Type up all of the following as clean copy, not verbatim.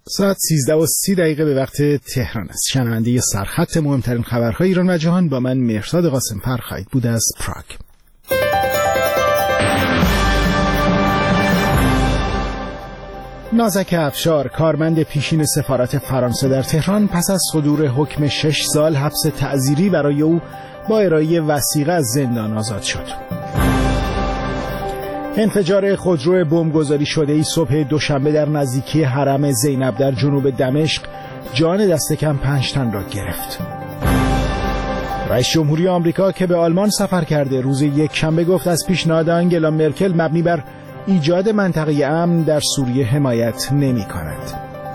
ساعت 13:30 به وقت تهران است. شنونده سرخط مهمترین خبرهای ایران و جهان با من مهرداد قاسم‌فر خواهید بود از پراگ. نازک افشار، کارمند پیشین سفارت فرانسه در تهران، پس از صدور حکم 6 سال حبس تعزیری برای او با ارائه وثیقه از زندان آزاد شد. انفجار خودرو بمبگذاری شده‌ای صبح دوشنبه در نزدیکی حرم زینب در جنوب دمشق جان دست کم 5 تن را گرفت. رئیس جمهوری آمریکا که به آلمان سفر کرده روز یکشنبه گفت از پیشنهاد آنگلا مرکل مبنی بر ایجاد منطقه امن در سوریه حمایت نمی‌کند.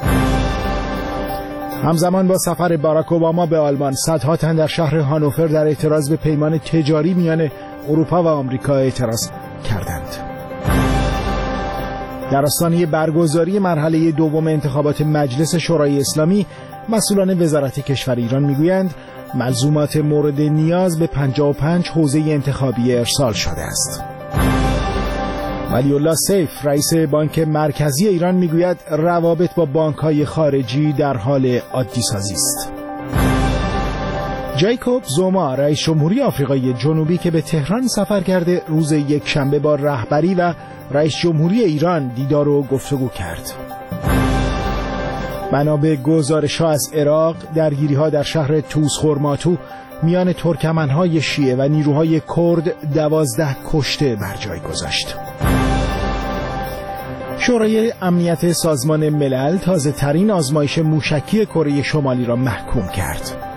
همزمان با سفر باراک اوباما به آلمان، صدها تن در شهر هانوفر در اعتراض به پیمان تجاری میان اروپا و آمریکا اعتراض کردند. در آستانه برگزاری مرحله دوم انتخابات مجلس شورای اسلامی، مسئولان وزارت کشور ایران میگویند ملزومات مورد نیاز به 55 حوزه انتخابی ارسال شده است. ولی الله سیف، رئیس بانک مرکزی ایران میگوید روابط با بانک‌های خارجی در حال عادی سازی است. جیکوب زوما، رئیس جمهوری آفریقای جنوبی که به تهران سفر کرده، روز یکشنبه با رهبری و رئیس جمهوری ایران دیدار و گفتگو کرد. بنا به گزارش‌ها از عراق، درگیری‌ها در شهر توس خرماتو میان ترکمن‌های شیعه و نیروهای کرد 12 کشته بر جای گذاشت. شورای امنیت سازمان ملل تازه ترین آزمایش موشکی کره شمالی را محکوم کرد.